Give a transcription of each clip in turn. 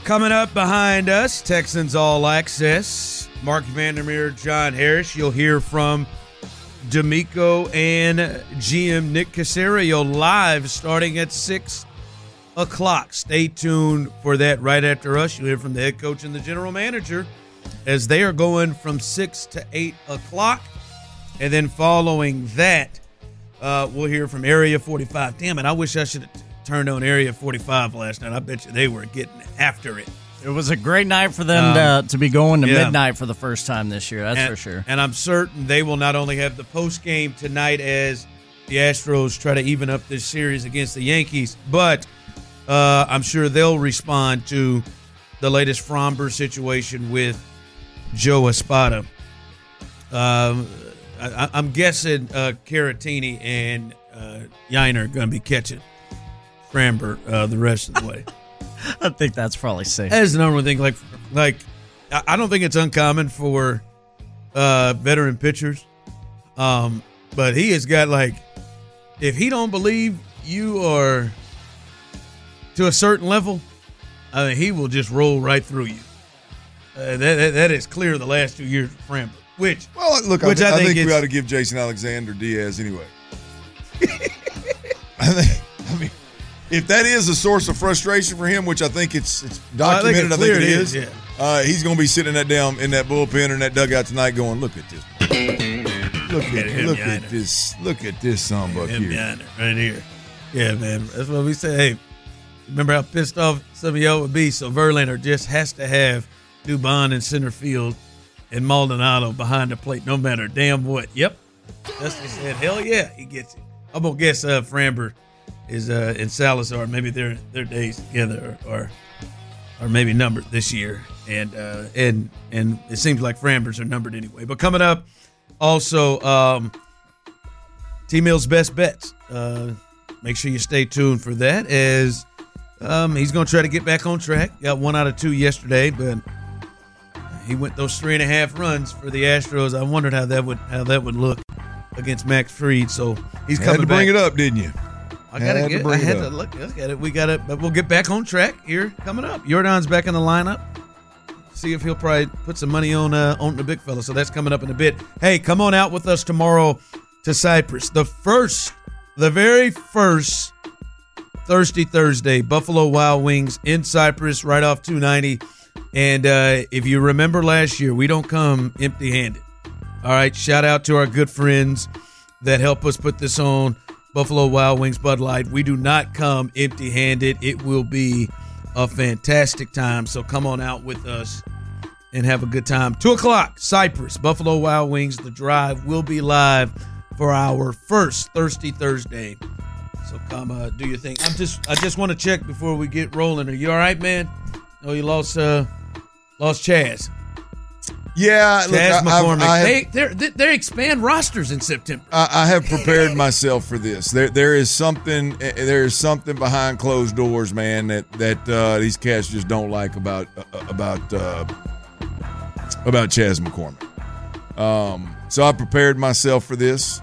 Coming up behind us, Texans All Access. Mark Vandermeer, John Harris. You'll hear from D'Amico and GM Nick Caserio live starting at 6 o'clock. Stay tuned for that right after us. You'll hear from the head coach and the general manager as they are going from 6 to 8 o'clock. And then following that, we'll hear from Area 45. Damn it, I wish I should have turned on Area 45 last night. I bet you they were getting after it. It was a great night for them to be going to midnight for the first time this year, that's for sure. And I'm certain they will not only have the post-game tonight as the Astros try to even up this series against the Yankees, but I'm sure they'll respond to the latest Fromber situation with Joe Espada. I'm guessing Caratini and Yiner are going to be catching Framber the rest of the way. I think that's probably safe. That's the number one thing. Like, I don't think it's uncommon for veteran pitchers, but he has got if he don't believe you are to a certain level, I mean, he will just roll right through you. That is clear the last 2 years of Framber. I think we ought to give Jason Alexander Diaz anyway. If that is a source of frustration for him, which I think it's documented, I think it is. Yeah. He's going to be sitting in that bullpen or in that dugout tonight, going, "Look at this, look at this son here, right here." Yeah, man, that's what we say. Hey, remember how pissed off some of y'all would be? So Verlander just has to have Dubon in center field and Maldonado behind the plate, no matter damn what. Yep, that's what he said. Hell yeah, he gets it. I'm gonna guess Framber is in Salazar. Maybe their days together are maybe numbered this year, and it seems like Frambers are numbered anyway. But coming up, also T-Mill's best bets. Make sure you stay tuned for that, as he's going to try to get back on track. Got 1 out of 2 yesterday, but he went those 3.5 runs for the Astros. I wondered how that would look against Max Fried. So he's coming back. Had to bring it up, didn't you? I had to look at it. We got it, but we'll get back on track here coming up. Jordan's back in the lineup. See if he'll probably put some money on the big fella. So that's coming up in a bit. Hey, come on out with us tomorrow to Cypress. The very first Thirsty Thursday, Buffalo Wild Wings in Cypress, right off 290. And if you remember last year, we don't come empty-handed. All right, shout out to our good friends that help us put this on. Buffalo Wild Wings, Bud Light. We do not come empty-handed. It will be a fantastic time. So come on out with us and have a good time. 2 o'clock, Cypress, Buffalo Wild Wings. The drive will be live for our first Thirsty Thursday. So come do your thing. I just want to check before we get rolling. Are you all right, man? Oh, you lost Chaz. Yeah, Chaz McCormick. They expand rosters in September. I have prepared myself for this. There is something behind closed doors, man, that these cats just don't like about Chaz McCormick. So I prepared myself for this.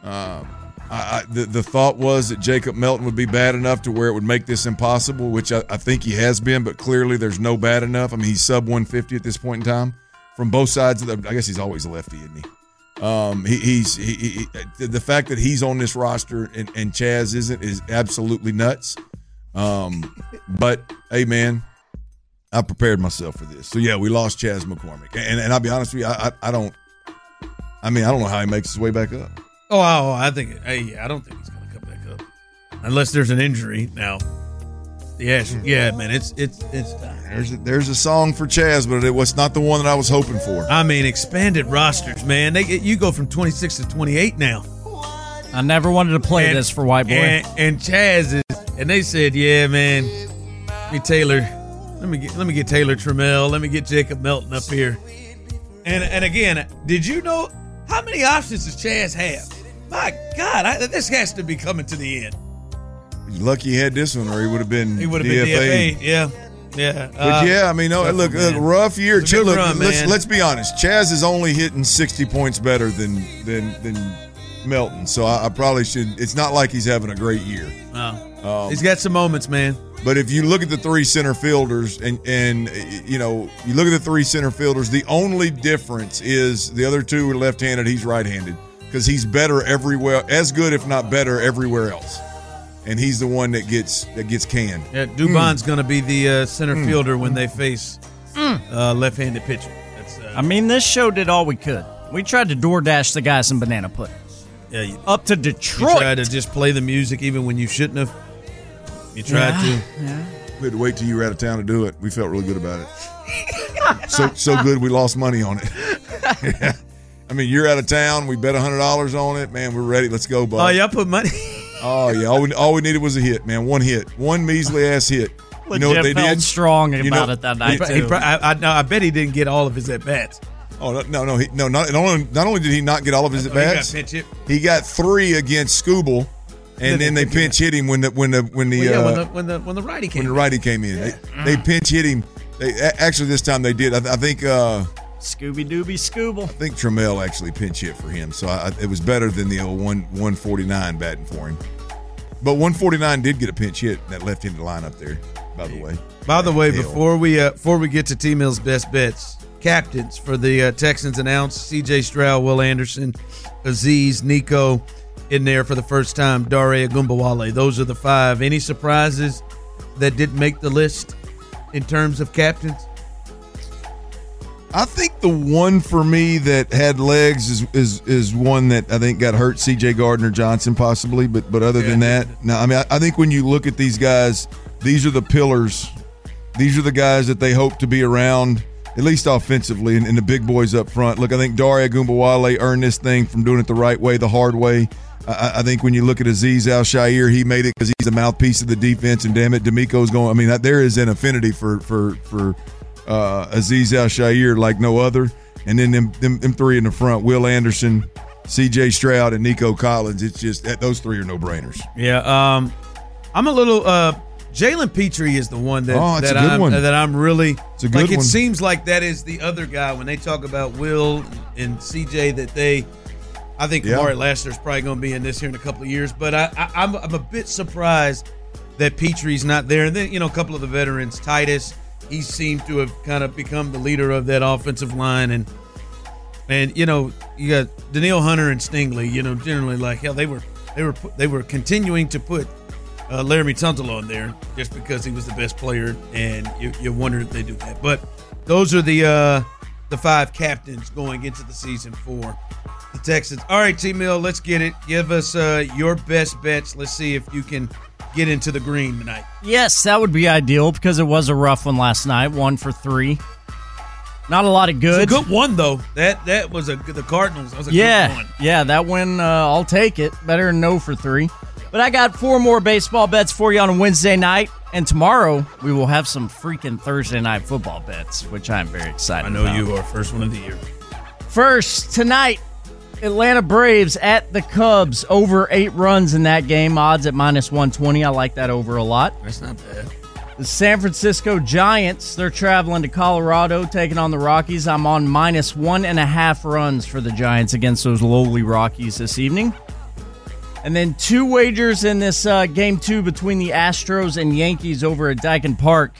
The thought was that Jacob Melton would be bad enough to where it would make this impossible, which I think he has been, but clearly there's no bad enough. I mean, he's sub 150 at this point in time. From both sides of I guess he's always a lefty, isn't he? The fact that he's on this roster and Chaz isn't is absolutely nuts. But hey, man, I prepared myself for this. So yeah, we lost Chaz McCormick, and I'll be honest with you, I don't know how he makes his way back up. I think I don't think he's going to come back up unless there's an injury now. Yeah, man, it's time. There's a song for Chaz, but it was not the one that I was hoping for. I mean, expanded rosters, man. You go from 26 to 28 now. I never wanted to play this for White Boy. And Chaz is, and they said, yeah, man, let me get Taylor Trammell, let me get Jacob Melton up here. And again, did you know how many options does Chaz have? My God, this has to be coming to the end. He's lucky he had this one, or he would have been DFA. Yeah. But I mean, look, rough year. Let's be honest. Chaz is only hitting 60 points better than Melton. So I probably should. It's not like he's having a great year. He's got some moments, man. But if you look at the three center fielders and you look at the three center fielders, the only difference is the other two are left-handed. He's right-handed because he's better everywhere, as good if not better everywhere else. And he's the one that gets canned. Yeah, Dubon's going to be the center fielder when they face left-handed pitcher. This show did all we could. We tried to DoorDash the guy some banana pudding. Yeah, up to Detroit. You tried to just play the music even when you shouldn't have. You tried to. Yeah. We had to wait till you were out of town to do it. We felt really good about it. so good we lost money on it. Yeah. You're out of town. We bet $100 on it. Man, we're ready. Let's go, bud. Oh, y'all put money. Oh, yeah. All we needed was a hit, man. One hit. One measly-ass hit. You know what they did? Strong about it that night, too. I bet he didn't get all of his at-bats. Oh, no. Not only did he not get all of his at-bats, he got 3 against Scooble, and then they pinch hit him when the righty came in. When the righty came in. Yeah. They pinch hit him. Actually, this time they did. I think Scooby-Dooby Scooble. I think Trammell actually pinch hit for him, so it was better than the old 149 batting for him. But 149 did get a pinch hit in that left-handed lineup there, by the way. By the way, before we get to T-Mill's best bets, captains for the Texans announced: C.J. Stroud, Will Anderson, Aziz, Nico in there for the first time, Dare Agumbawale. Those are the 5. Any surprises that didn't make the list in terms of captains? I think the one for me that had legs is one that I think got hurt, C.J. Gardner-Johnson possibly, but other than that, no. I think when you look at these guys, these are the pillars. These are the guys that they hope to be around, at least offensively, and the big boys up front. Look, I think Dare Agumbawale earned this thing from doing it the right way, the hard way. I think when you look at Aziz Al-Shaair, he made it because he's a mouthpiece of the defense, and damn it, D'Amico's going. There is an affinity for Aziz Al-Shaair like no other. And then them 3 in the front, Will Anderson, C.J. Stroud, and Nico Collins. It's just those 3 are no-brainers. Yeah, I'm a little Jalen Petrie is the one that I'm really it's a good like. It one. Seems like that is the other guy when they talk about Will and C.J. that I think Amari Lassiter's probably going to be in this here in a couple of years. But I'm a bit surprised that Petrie's not there. And then a couple of the veterans, Titus. He seemed to have kind of become the leader of that offensive line, and you got Danielle Hunter and Stingley. Generally like hell, they were continuing to put Laramie Tunsil on there just because he was the best player, and you wondered if they do that. But those are the 5 captains going into the season for the Texans. All right, T-Mill, let's get it. Give us your best bets. Let's see if you can get into the green tonight. Yes, that would be ideal because it was a rough one last night. 1 for 3. Not a lot of good. It's a good one, though. That was the Cardinals. That was a good one. Yeah, that one, I'll take it. Better than 0 for 3. But I got 4 more baseball bets for you on a Wednesday night. And tomorrow, we will have some freaking Thursday night football bets, which I'm very excited about. I know you are. First one of the year. First, tonight, Atlanta Braves at the Cubs, over 8 runs in that game. Odds at -120. I like that over a lot. That's not bad. The San Francisco Giants, they're traveling to Colorado, taking on the Rockies. I'm on -1.5 runs for the Giants against those lowly Rockies this evening. And then 2 wagers in this game 2 between the Astros and Yankees over at Daikin Park.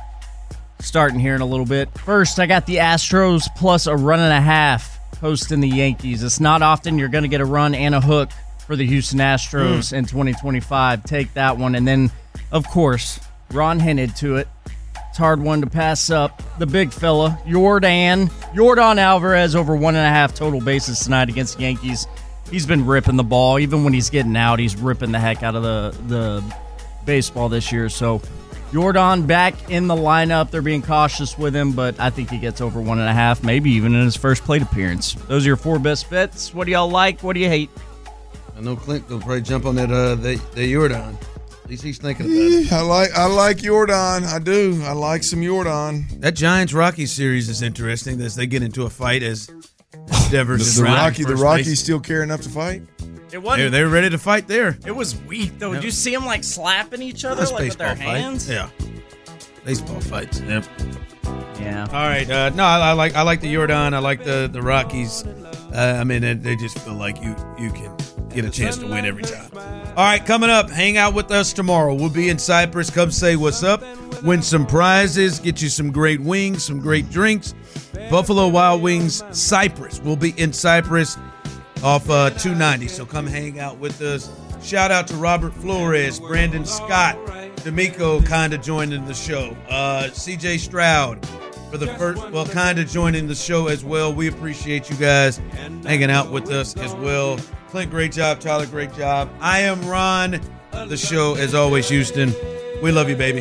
Starting here in a little bit. First, I got the Astros plus a 1.5. hosting the Yankees. It's not often you're going to get a run and a hook for the Houston Astros in 2025. Take that one. And then, of course, Ron hinted to it. It's a hard one to pass up. The big fella, Yordan Alvarez, over 1.5 total bases tonight against the Yankees. He's been ripping the ball. Even when he's getting out, he's ripping the heck out of the baseball this year. So Yordan back in the lineup. They're being cautious with him, but I think he gets over 1.5, maybe even in his first plate appearance. Those are your 4 best bets. What do y'all like? What do you hate? I know Clint will probably jump on that the Yordan. At least he's thinking about it. I like Yordan. I do. I like some Yordan. That Giants-Rockies series is interesting as they get into a fight as Devers the Rockies still care enough to fight? It wasn't. They're ready to fight there. It was weak, though. Did you see them, slapping each other with their hands? Yeah. Baseball fights. Yep. Yeah. All right. No, I like the Jordan. I like the Rockies. I mean, they just feel like you can get a chance to win every time. All right, coming up, hang out with us tomorrow. We'll be in Cypress. Come say what's up. Win some prizes. Get you some great wings, some great drinks. Buffalo Wild Wings, Cypress. We'll be in Cypress off 290. So come hang out with us. Shout out to Robert Flores, Brandon Scott, D'Amico kind of joining the show. CJ Stroud for the first, kind of joining the show as well. We appreciate you guys hanging out with us as well. Clint, great job. Tyler, great job. I am Ron. The show, as always, Houston. We love you, baby.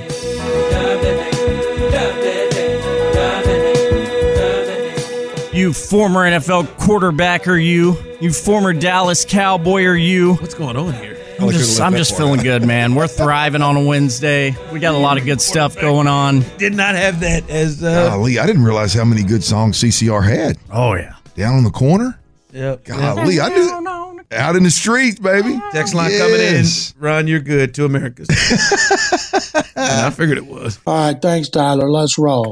You former NFL quarterbacker, you former Dallas Cowboy, you. What's going on here? I'm just feeling good, man. We're thriving on a Wednesday. We got a lot of good stuff going on. Did not have that as. Golly, I didn't realize how many good songs CCR had. Oh, yeah. Down on the corner? Yep. Golly, I knew. Out in the streets, baby. Text line coming in. Ron, you're good to America's. I figured it was. All right, thanks, Tyler. Let's roll.